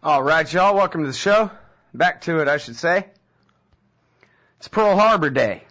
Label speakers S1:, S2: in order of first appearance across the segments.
S1: All right, y'all, welcome to the show. Back to it, I should say. It's Pearl Harbor Day.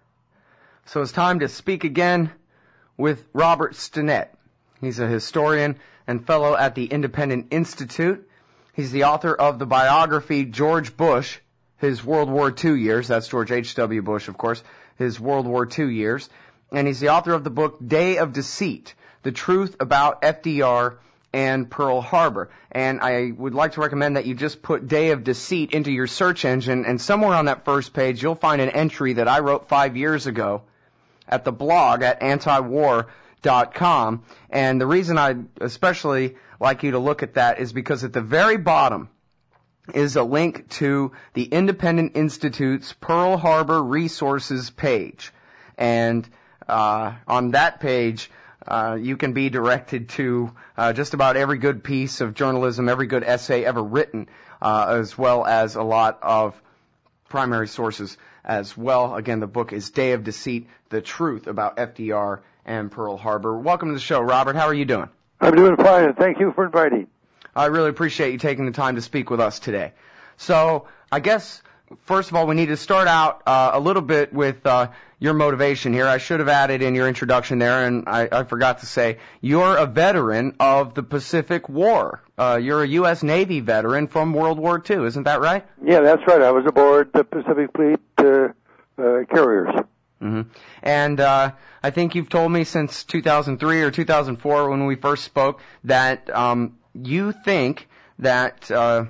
S1: So it's time to speak again with Robert Stinnett. He's a historian and fellow at the Independent Institute. He's the author of the biography George Bush, his World War II years. That's George H.W. Bush, of course, his World War II years. And he's the author of the book Day of Deceit, The Truth About FDR and Pearl Harbor. And I would like to recommend that you just put Day of Deceit into your search engine, and somewhere on that first page you'll find an entry that I wrote 5 years ago at the blog at antiwar.com. And the reason I especially like you to look at that is because at the very bottom is a link to the Independent Institute's Pearl Harbor Resources page. And on that page, you can be directed to just about every good piece of journalism, every good essay ever written, as well as a lot of primary sources as well. Again, the book is Day of Deceit, The Truth About FDR and Pearl Harbor. Welcome to the show, Robert. How are you doing?
S2: I'm doing fine, and thank you for inviting.
S1: I really appreciate you taking the time to speak with us today. So, I guess, first of all, we need to start out a little bit with your motivation here. I should have added in your introduction there, and I forgot to say, you're a veteran of the Pacific War. You're a U.S. Navy veteran from World War II, isn't that right?
S2: Yeah, that's right. I was aboard the Pacific Fleet carriers.
S1: Mm-hmm. And I think you've told me since 2003 or 2004 when we first spoke that you think that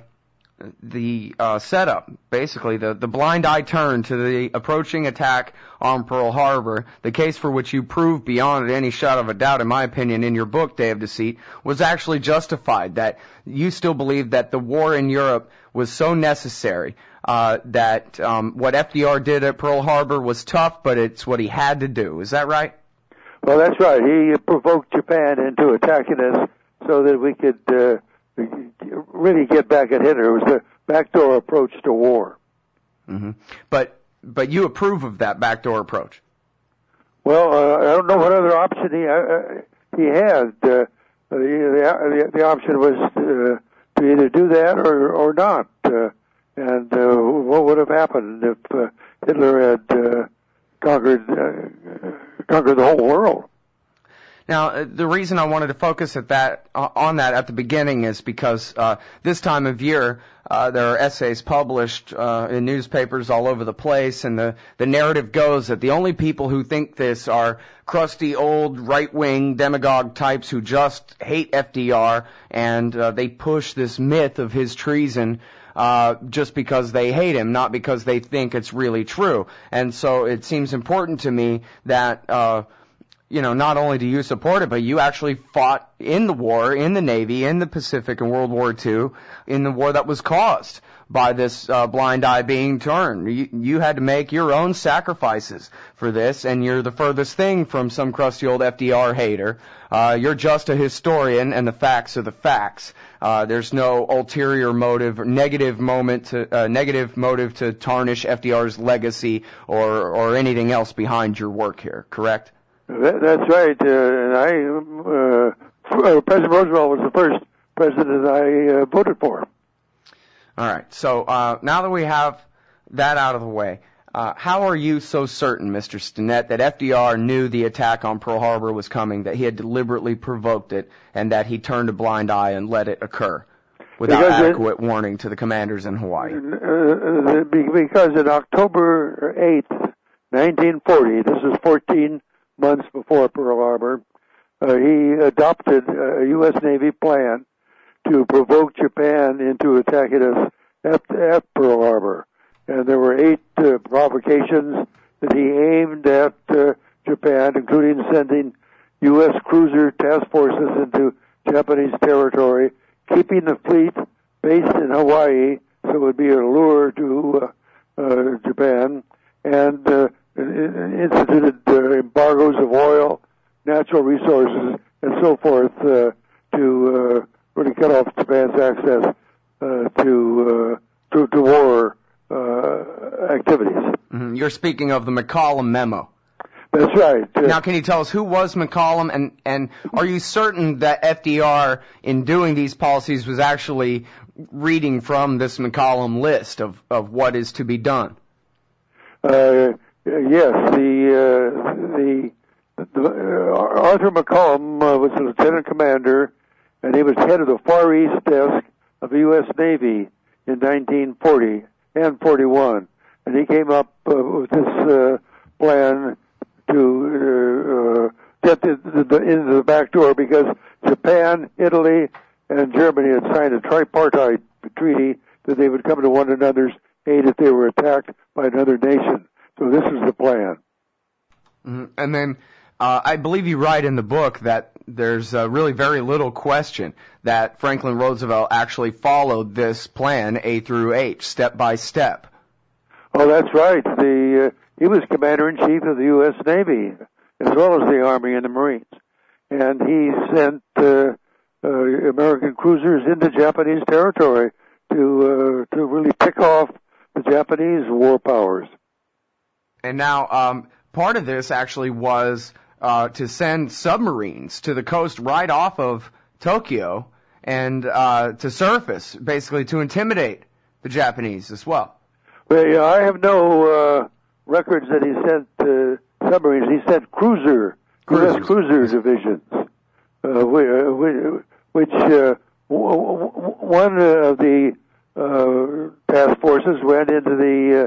S1: the setup, basically the blind eye turn to the approaching attack on Pearl Harbor, the case for which you proved beyond any shadow of a doubt, in my opinion, in your book, Day of Deceit, was actually justified, that you still believe that the war in Europe was so necessary, that what FDR did at Pearl Harbor was tough, but it's what he had to do. Is that right?
S2: Well, that's right. He provoked Japan into attacking us so that we could really get back at Hitler. It was the backdoor approach to war.
S1: Mm-hmm. But you approve of that backdoor approach?
S2: Well, I don't know what other option he had. The option was to either do that or not. And what would have happened if Hitler had conquered the whole world?
S1: Now, the reason I wanted to focus on that at the beginning is because this time of year there are essays published in newspapers all over the place, and the narrative goes that the only people who think this are crusty old right-wing demagogue types who just hate FDR, and they push this myth of his treason just because they hate him, not because they think it's really true. And so it seems important to me that not only do you support it, but you actually fought in the war, in the Navy, in the Pacific in World War II, in the war that was caused by this blind eye being turned. You had to make your own sacrifices for this, and you're the furthest thing from some crusty old FDR hater. You're just a historian, and the facts are the facts. There's no ulterior motive, negative motive to tarnish FDR's legacy or anything else behind your work here, correct?
S2: That's right. President Roosevelt was the first president I voted for.
S1: All right. So now that we have that out of the way, how are you so certain, Mr. Stinnett, that FDR knew the attack on Pearl Harbor was coming, that he had deliberately provoked it, and that he turned a blind eye and let it occur without adequate warning to the commanders in Hawaii?
S2: Because in October 8th, 1940, this is 14 months before Pearl Harbor, he adopted a U.S. Navy plan to provoke Japan into attacking us at Pearl Harbor. And there were 8 provocations that he aimed at Japan, including sending U.S. cruiser task forces into Japanese territory, keeping the fleet based in Hawaii so it would be a lure to Japan, and instituted embargoes of oil, natural resources, and so forth to really cut off Japan's access to war activities.
S1: Mm-hmm. You're speaking of the McCollum Memo.
S2: That's right.
S1: Now, can you tell us who was McCollum, and are you certain that FDR, in doing these policies, was actually reading from this McCollum list of what is to be done?
S2: Yes, the Arthur McCollum was a lieutenant commander, and he was head of the Far East desk of the U.S. Navy in 1940 and 41, and he came up with this plan to get into the back door because Japan, Italy, and Germany had signed a tripartite treaty that they would come to one another's aid if they were attacked by another nation. So this is the plan.
S1: Mm-hmm. And then I believe you write in the book that there's really very little question that Franklin Roosevelt actually followed this plan A through H, step by step.
S2: Oh, that's right. He was Commander-in-Chief of the U.S. Navy, as well as the Army and the Marines. And he sent American cruisers into Japanese territory to really pick off the Japanese war powers. And
S1: now, part of this actually was to send submarines to the coast right off of Tokyo and to surface, basically to intimidate the Japanese as well.
S2: Well, yeah, I have no records that he sent submarines. He sent cruiser divisions, which one of the task forces went into the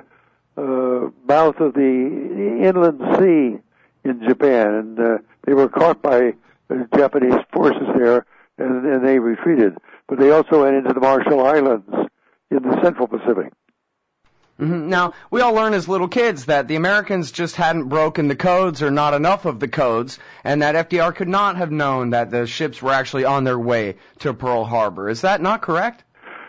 S2: mouth of the inland sea in Japan, and they were caught by Japanese forces there, and they retreated. But they also went into the Marshall Islands in the Central Pacific.
S1: Mm-hmm. Now, we all learn as little kids that the Americans just hadn't broken the codes or not enough of the codes, and that FDR could not have known that the ships were actually on their way to Pearl Harbor. Is that not correct?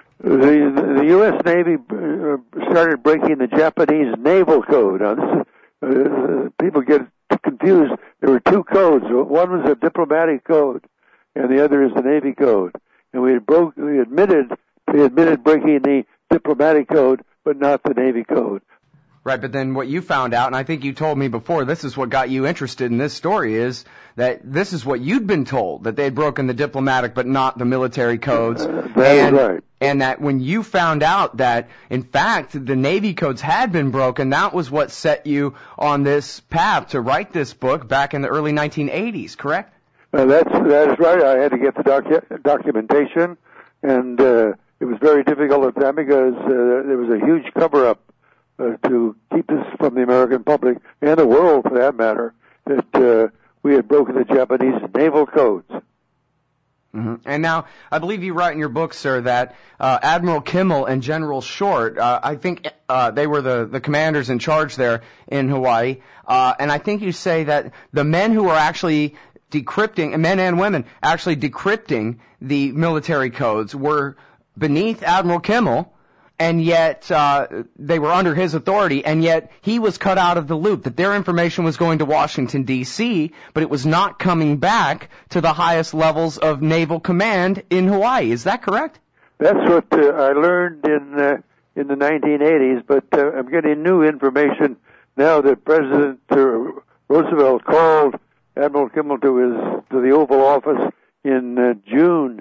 S2: The U.S. Navy started breaking the Japanese naval code. Now, this is, people get confused. There were two codes. One was a diplomatic code, and the other is the Navy code. And we admitted breaking the diplomatic code, but not the Navy code.
S1: Right, but then what you found out, and I think you told me before, this is what got you interested in this story, is that this is what you'd been told, that they had broken the diplomatic but not the military codes.
S2: That's right.
S1: And that when you found out that, in fact, the Navy codes had been broken, that was what set you on this path to write this book back in the early 1980s, correct?
S2: That is right. I had to get the documentation, and it was very difficult at the time because there was a huge cover-up to keep this from the American public and the world, for that matter, that we had broken the Japanese naval codes.
S1: Mm-hmm. And now, I believe you write in your book, sir, that Admiral Kimmel and General Short, I think they were the commanders in charge there in Hawaii, and I think you say that the men who were actually decrypting, men and women actually decrypting the military codes were beneath Admiral Kimmel, and yet they were under his authority, and yet he was cut out of the loop, that their information was going to Washington, D.C., but it was not coming back to the highest levels of naval command in Hawaii. Is that correct?
S2: That's what I learned in the 1980s, but I'm getting new information now that President Roosevelt called Admiral Kimmel to the Oval Office in June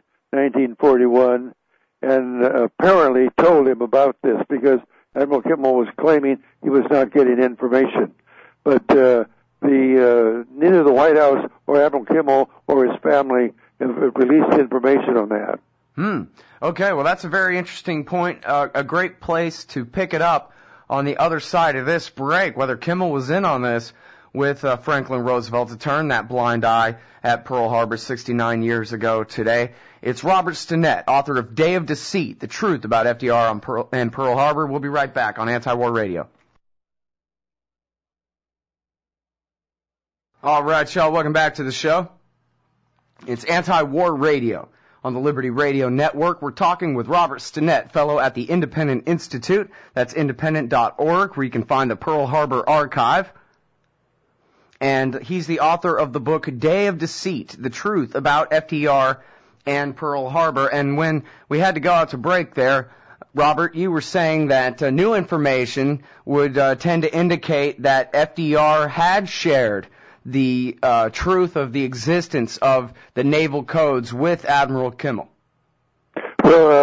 S2: 1941, and apparently told him about this because Admiral Kimmel was claiming he was not getting information. But neither the White House or Admiral Kimmel or his family have released information on that.
S1: Okay, well, that's a very interesting point. A great place to pick it up on the other side of this break, whether Kimmel was in on this with Franklin Roosevelt to turn that blind eye at Pearl Harbor 69 years ago today. It's Robert Stinnett, author of Day of Deceit, The Truth About FDR and Pearl Harbor. We'll be right back on Anti-War Radio. All right, y'all, welcome back to the show. It's Anti-War Radio on the Liberty Radio Network. We're talking with Robert Stinnett, fellow at the Independent Institute. That's independent.org, where you can find the Pearl Harbor Archive. And he's the author of the book Day of Deceit, The Truth About FDR and Pearl Harbor. And when we had to go out to break there, Robert, you were saying that new information would tend to indicate that FDR had shared the truth of the existence of the naval codes with Admiral Kimmel.
S2: Well,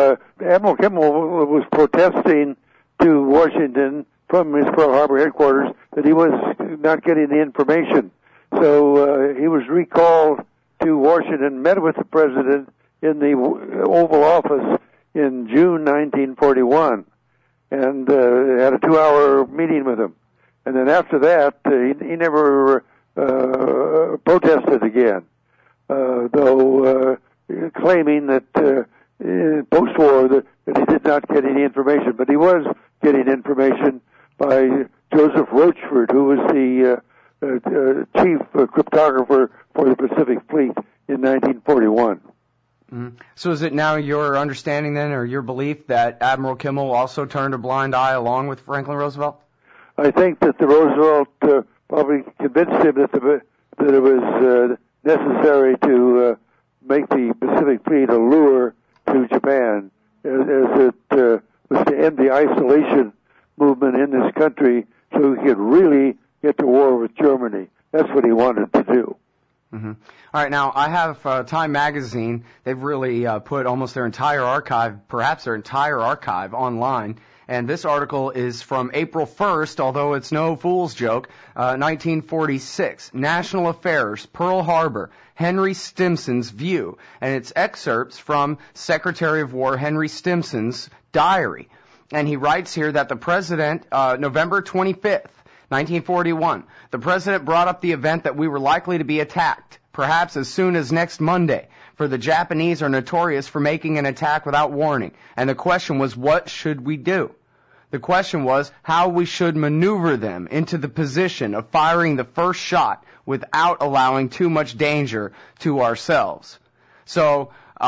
S2: Admiral Kimmel was protesting to Washington from his Pearl Harbor headquarters that he was not getting the information. So he was recalled to Washington, met with the president in the Oval Office in June 1941, and had a 2-hour meeting with him. And then after that, he never protested again, though claiming that post-war that he did not get any information. But he was getting information by Joseph Rochefort, who was the chief cryptographer for the Pacific Fleet in 1941.
S1: Mm-hmm. So is it now your understanding then, or your belief, that Admiral Kimmel also turned a blind eye along with Franklin Roosevelt?
S2: I think that the Roosevelt probably convinced him that it was necessary to make the Pacific Fleet a lure to Japan, as it was to end the isolation movement in this country so he could really get to war with Germany. That's what he wanted to do.
S1: Mm-hmm. All right, now I have Time Magazine. They've really put almost their entire archive, perhaps their entire archive, online. And this article is from April 1st, although it's no fool's joke, 1946. National Affairs, Pearl Harbor, Henry Stimson's View. And it's excerpts from Secretary of War Henry Stimson's diary. And he writes here that the president, November 25th, 1941, the president brought up the event that we were likely to be attacked, perhaps as soon as next Monday, for the Japanese are notorious for making an attack without warning. And the question was, what should we do? The question was how we should maneuver them into the position of firing the first shot without allowing too much danger to ourselves. So,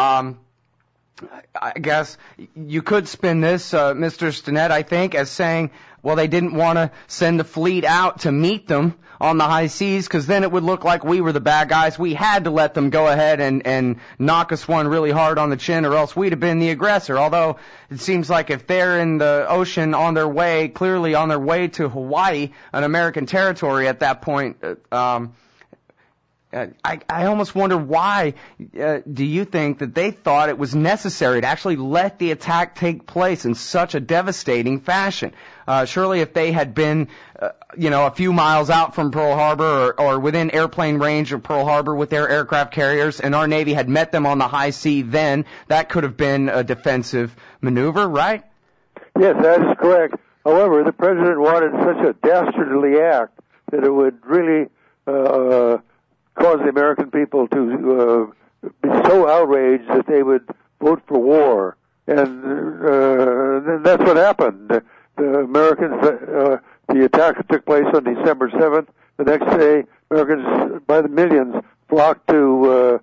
S1: I guess you could spin this, Mr. Stinnett, I think, as saying, well, they didn't want to send the fleet out to meet them on the high seas, because then it would look like we were the bad guys. We had to let them go ahead and knock us one really hard on the chin, or else we'd have been the aggressor. Although it seems like if they're in the ocean on their way, clearly on their way to Hawaii, an American territory at that point, I almost wonder why do you think that they thought it was necessary to actually let the attack take place in such a devastating fashion? Surely if they had been, a few miles out from Pearl Harbor or within airplane range of Pearl Harbor with their aircraft carriers, and our Navy had met them on the high sea then, that could have been a defensive maneuver, right?
S2: Yes, that is correct. However, the president wanted such a dastardly act that it would really cause the American people to be so outraged that they would vote for war. And that's what happened. The Americans, the attack took place on December 7th. The next day, Americans, by the millions, flocked to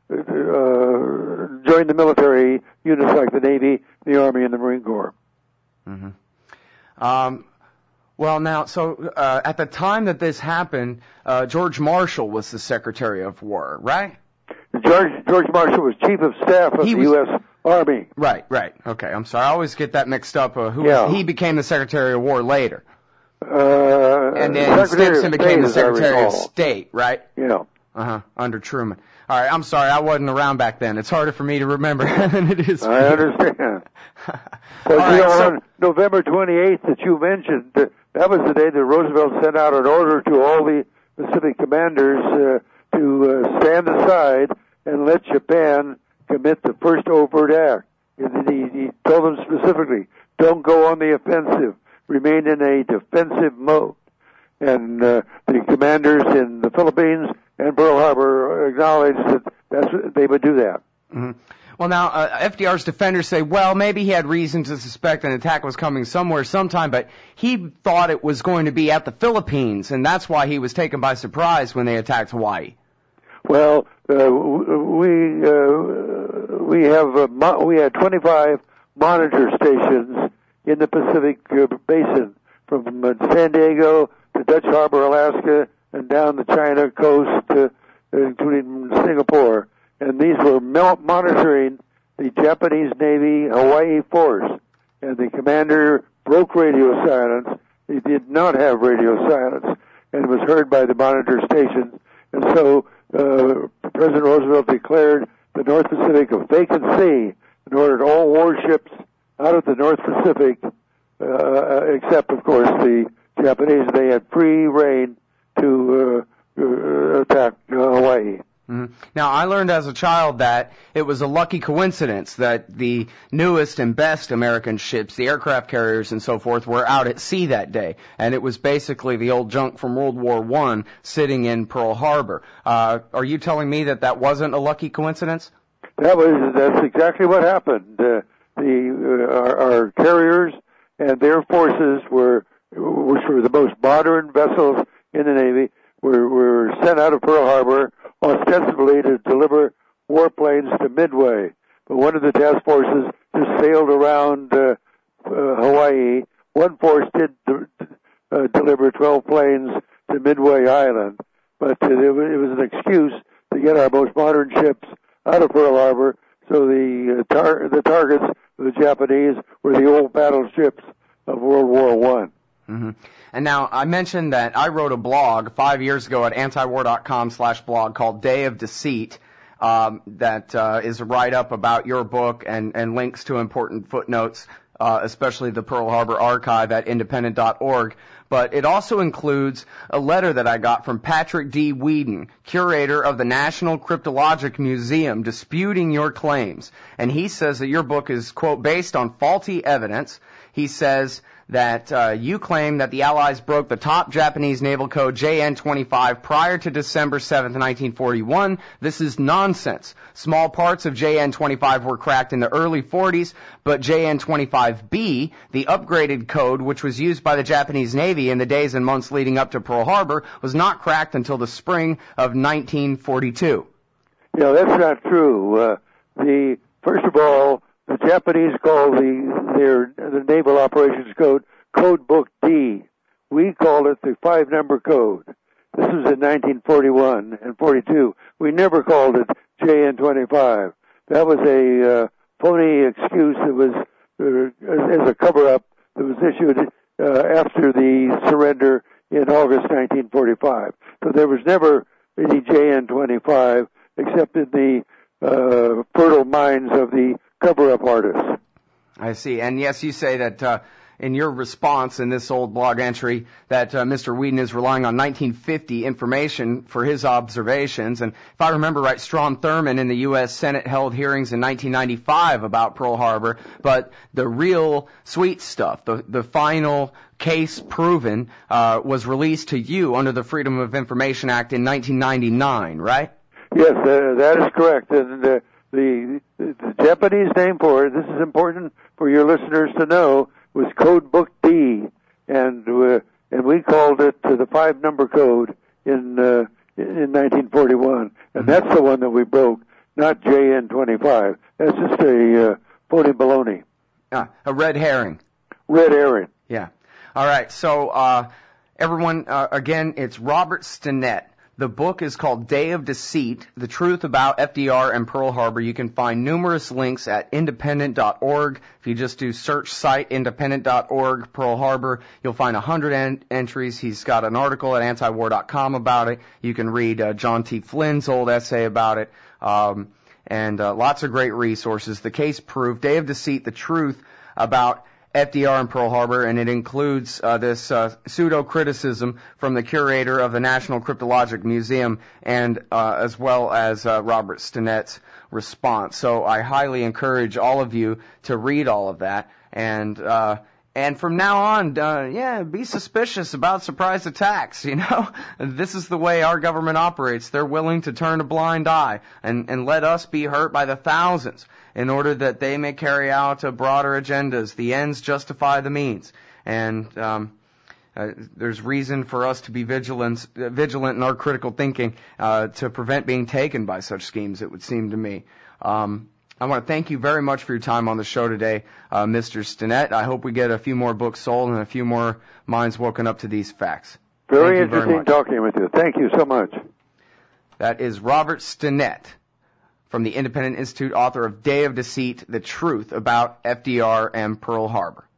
S2: join the military units like the Navy, the Army, and the Marine Corps.
S1: Mm-hmm. Well, now, so at the time that this happened, George Marshall was the Secretary of War, right?
S2: George Marshall was Chief of Staff of the U.S. Army.
S1: Right. Okay, I'm sorry. I always get that mixed up. He became the Secretary of War later. And then Stimson became the Secretary of State, right?
S2: Yeah.
S1: Under Truman. All right, I'm sorry. I wasn't around back then. It's harder for me to remember than it is for you.
S2: I understand. On November 28th that you mentioned, that was the day that Roosevelt sent out an order to all the Pacific commanders to stand aside and let Japan commit the first overt act. He told them specifically, don't go on the offensive, remain in a defensive mode. And the commanders in the Philippines and Pearl Harbor acknowledged that they would do that.
S1: Mm-hmm. Well, now, FDR's defenders say, well, maybe he had reason to suspect an attack was coming somewhere sometime, but he thought it was going to be at the Philippines, and that's why he was taken by surprise when they attacked Hawaii.
S2: Well, we had 25 monitor stations in the Pacific Basin, from San Diego to Dutch Harbor, Alaska, and down the China coast, including Singapore. And these were monitoring the Japanese Navy Hawaii force. And the commander broke radio silence. He did not have radio silence, and was heard by the monitor stations. And so President Roosevelt declared the North Pacific a vacant sea and ordered all warships out of the North Pacific, except, of course, the Japanese. They had free reign to attack Hawaii.
S1: Mm-hmm. Now, I learned as a child that it was a lucky coincidence that the newest and best American ships, the aircraft carriers and so forth, were out at sea that day. And it was basically the old junk from World War I sitting in Pearl Harbor. Are you telling me that that wasn't a lucky coincidence?
S2: That's exactly what happened. Our carriers and their forces which were the most modern vessels in the Navy, were sent out of Pearl Harbor ostensibly to deliver warplanes to Midway. But one of the task forces just sailed around Hawaii. One force did deliver 12 planes to Midway Island, but it was an excuse to get our most modern ships out of Pearl Harbor. So the targets of the Japanese were the old battleships of World War I.
S1: Mm-hmm. And now, I mentioned that I wrote a blog 5 years ago at antiwar.com/blog called Day of Deceit that is a write-up about your book and links to important footnotes, especially the Pearl Harbor Archive at independent.org. But it also includes a letter that I got from Patrick D. Whedon, curator of the National Cryptologic Museum, disputing your claims. And he says that your book is, quote, based on faulty evidence. He says that you claim that the Allies broke the top Japanese naval code JN-25 prior to December 7th, 1941. This is nonsense. Small parts of JN-25 were cracked in the early 40s, but JN-25B, the upgraded code which was used by the Japanese Navy in the days and months leading up to Pearl Harbor, was not cracked until the spring of 1942.
S2: Yeah, that's not true. First of all, the Japanese call the Naval Operations Code Code Book D. We call it the 5-number code. This was in 1941 and 42. We never called it JN-25. That was a phony excuse that was as a cover-up that was issued after the surrender in August 1945. So there was never any JN-25 except in the fertile minds of the cover-up artists.
S1: I see. And yes, you say that in your response in this old blog entry that Mr. Whedon is relying on 1950 information for his observations. And if I remember right, Strom Thurmond in the U.S. Senate held hearings in 1995 about Pearl Harbor, but the real sweet stuff, the final case proven, was released to you under the Freedom of Information Act in 1999, right?
S2: Yes, that is correct. And the Japanese name for it, this is important for your listeners to know, was Code Book D, and we called it the 5-number code in 1941, and that's the one that we broke, not JN-25. That's just a phony baloney.
S1: A red herring.
S2: Red herring.
S1: Yeah. All right. So everyone, again, it's Robert Stinnett. The book is called Day of Deceit, The Truth About FDR and Pearl Harbor. You can find numerous links at independent.org. If you just do search site independent.org, Pearl Harbor, you'll find 100 entries. He's got an article at antiwar.com about it. You can read John T. Flynn's old essay about it, and lots of great resources. The Case Proof, Day of Deceit, The Truth About FDR and Pearl Harbor, and it includes this pseudo-criticism from the curator of the National Cryptologic Museum and as well as Robert Stinnett's response. So I highly encourage all of you to read all of that. And from now on, be suspicious about surprise attacks, you know. This is the way our government operates. They're willing to turn a blind eye and let us be hurt by the thousands in order that they may carry out broader agendas. The ends justify the means. And there's reason for us to be vigilant in our critical thinking to prevent being taken by such schemes, it would seem to me. I want to thank you very much for your time on the show today, Mr. Stinnett. I hope we get a few more books sold and a few more minds woken up to these facts.
S2: Very interesting talking with you. Thank you so much.
S1: That is Robert Stinnett from the Independent Institute, author of Day of Deceit, The Truth About FDR and Pearl Harbor.